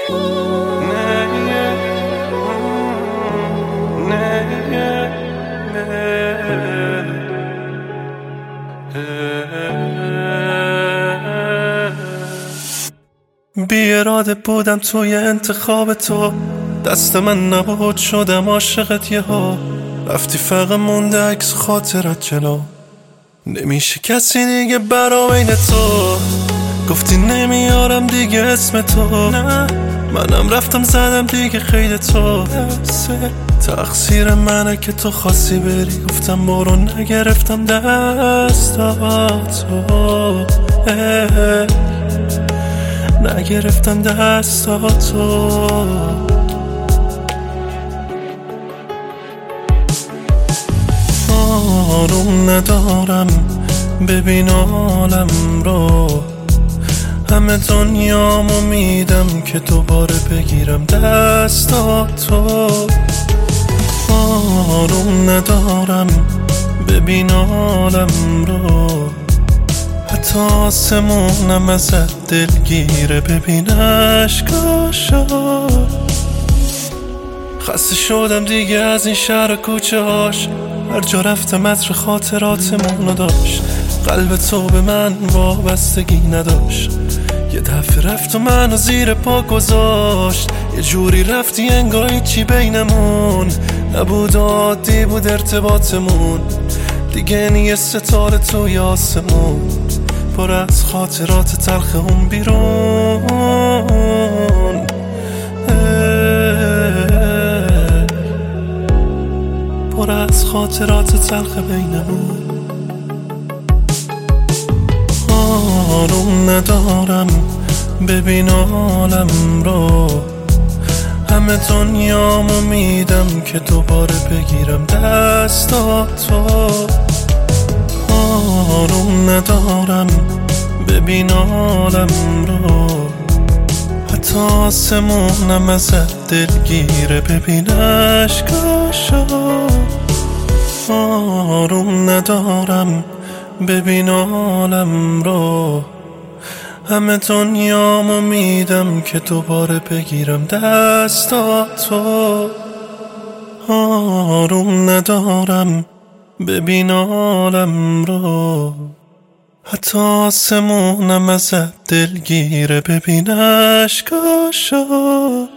بی اراده بودم توی انتخاب تو، دست من نبود شدم عاشقت یهو. رفتی فقط مونده عکس خاطرت جلو، نمیشه کسی دیگه برا بین تو. گفتی نمیارم دیگه اسم تو، نه منم رفتم زدم دیگه خیلی تو. تقصیر منه که تو خواستی بری، گفتم برو نگرفتم دستاتو، نگرفتم دستاتو. آروم ندارم ببین عالم رو، همه دنیامو میدم که دوباره بگیرم دستاتو. آروم ندارم ببین عالم رو، حتی آسمونم ازت دلگیره ببین عشقاشو. خسته شدم دیگه از این شهر و کوچه هاش، هر جا رفتم عطر خاطراتمونو داشت. قلب تو به من وابستگی نداشت، یه دفعه رفت و منو زیر پا گذاشت. یه جوری رفتی انگار چی بینمون نبود، عادی بود ارتباطمون. دیگه نیه ستاره توی آسمون، پر از خاطرات تلخ اون بیرون. پر از خاطرات تلخ بینمون. آروم ندارم ببین عالم رو، همه دنیامو میدم که دوباره بگیرم دستاتو. آروم ندارم ببین عالم رو، حتی آسمونم ازت دلگیره ببین عشقاشو. آروم ندارم ببین عالم رو، همه دنیامو میدم که دوباره بگیرم دستاتو. آروم ندارم ببین عالم رو، حتی آسمونم ازت دلگیره ببین عشقاشو.